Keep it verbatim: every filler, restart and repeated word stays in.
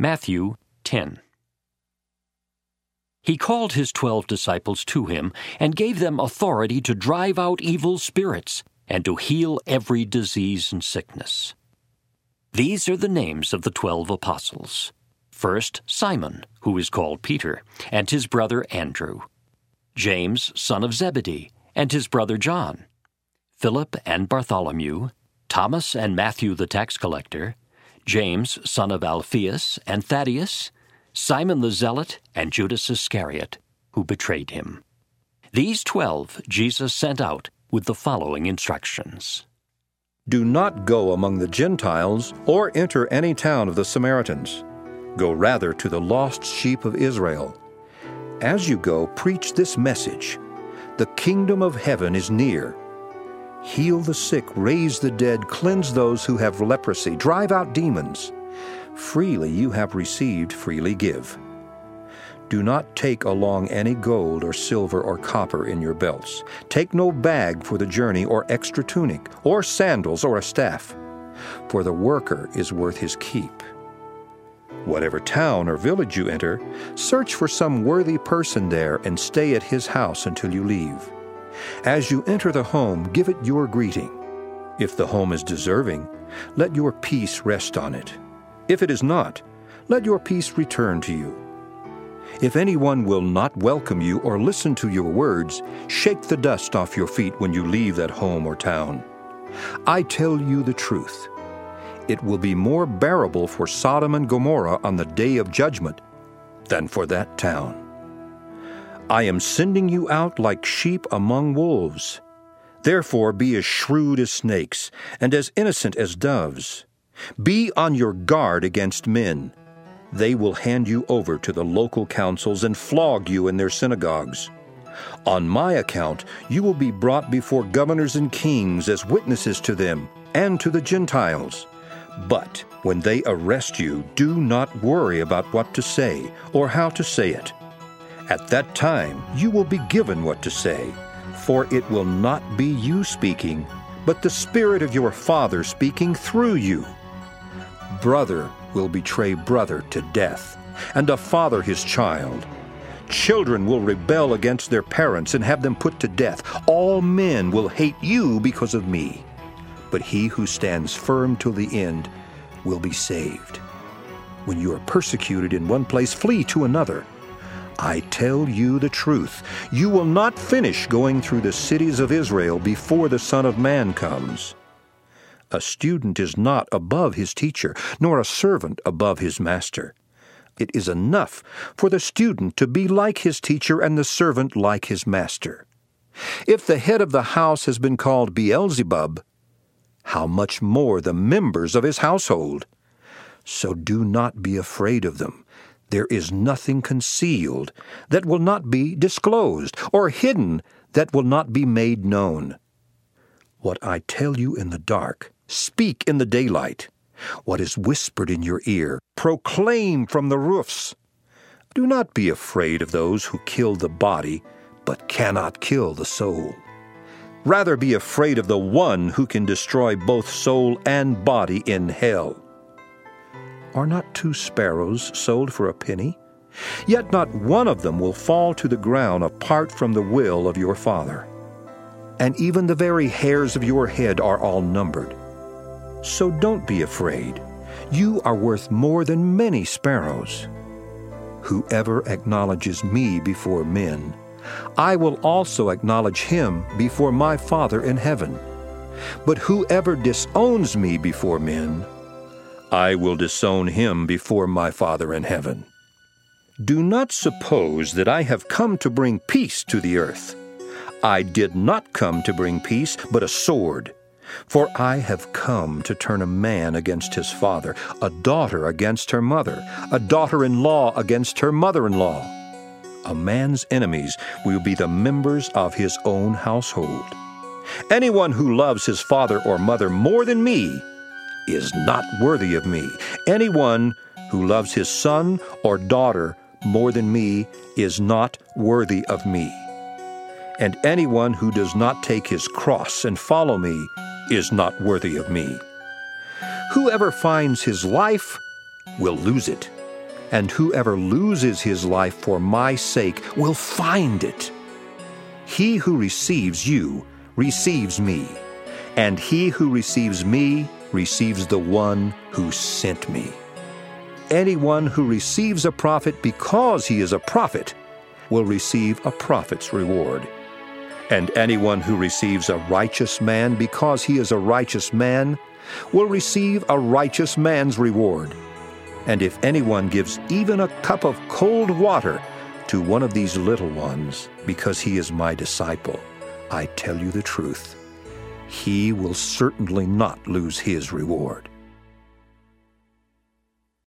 Matthew ten. He called his twelve disciples to him and gave them authority to drive out evil spirits and to heal every disease and sickness. These are the names of the twelve apostles. First, Simon, who is called Peter, and his brother Andrew. James, son of Zebedee, and his brother John. Philip and Bartholomew. Thomas and Matthew the tax collector. James, son of Alphaeus, and Thaddeus. Simon the Zealot, and Judas Iscariot, who betrayed him. These twelve Jesus sent out with the following instructions. Do not go among the Gentiles or enter any town of the Samaritans. Go rather to the lost sheep of Israel. As you go, preach this message. The kingdom of heaven is near. Heal the sick, raise the dead, cleanse those who have leprosy, drive out demons. Freely you have received, freely give. Do not take along any gold or silver or copper in your belts. Take no bag for the journey or extra tunic, or sandals or a staff, for the worker is worth his keep. Whatever town or village you enter, search for some worthy person there and stay at his house until you leave. As you enter the home, give it your greeting. If the home is deserving, let your peace rest on it. If it is not, let your peace return to you. If anyone will not welcome you or listen to your words, shake the dust off your feet when you leave that home or town. I tell you the truth. It will be more bearable for Sodom and Gomorrah on the day of judgment than for that town. I am sending you out like sheep among wolves. Therefore be as shrewd as snakes and as innocent as doves. Be on your guard against men. They will hand you over to the local councils and flog you in their synagogues. On my account, you will be brought before governors and kings as witnesses to them and to the Gentiles. But when they arrest you, do not worry about what to say or how to say it. At that time, you will be given what to say, for it will not be you speaking, but the Spirit of your Father speaking through you. Brother will betray brother to death, and a father his child. Children will rebel against their parents and have them put to death. All men will hate you because of me, but he who stands firm till the end will be saved. When you are persecuted in one place, flee to another. I tell you the truth, you will not finish going through the cities of Israel before the Son of Man comes. A student is not above his teacher, nor a servant above his master. It is enough for the student to be like his teacher and the servant like his master. If the head of the house has been called Beelzebub, how much more the members of his household? So do not be afraid of them. There is nothing concealed that will not be disclosed, or hidden that will not be made known. What I tell you in the dark, speak in the daylight. What is whispered in your ear, proclaim from the roofs. Do not be afraid of those who kill the body, but cannot kill the soul. Rather be afraid of the one who can destroy both soul and body in hell. Are not two sparrows sold for a penny? Yet not one of them will fall to the ground apart from the will of your Father. And even the very hairs of your head are all numbered. So don't be afraid. You are worth more than many sparrows. Whoever acknowledges me before men, I will also acknowledge him before my Father in heaven. But whoever disowns me before men, I will disown him before my Father in heaven. Do not suppose that I have come to bring peace to the earth. I did not come to bring peace, but a sword. For I have come to turn a man against his father, a daughter against her mother, a daughter-in-law against her mother-in-law. A man's enemies will be the members of his own household. Anyone who loves his father or mother more than me is not worthy of me. Anyone who loves his son or daughter more than me is not worthy of me. And anyone who does not take his cross and follow me is not worthy of me. Whoever finds his life will lose it, and whoever loses his life for my sake will find it. He who receives you receives me, and he who receives me receives the one who sent me. Anyone who receives a prophet because he is a prophet will receive a prophet's reward. And anyone who receives a righteous man because he is a righteous man will receive a righteous man's reward. And if anyone gives even a cup of cold water to one of these little ones because he is my disciple, I tell you the truth, he will certainly not lose his reward.